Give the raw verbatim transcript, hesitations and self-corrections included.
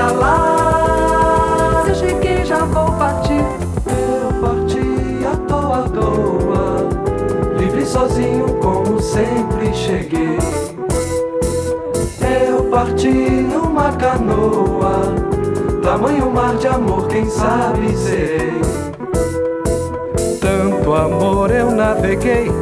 pra lá. Se eu cheguei, já vou partir. Eu parti à toa, à toa, livre, sozinho, como sempre cheguei. Eu parti numa canoa, tamanho mar de amor, quem sabe serei. Tanto amor eu naveguei,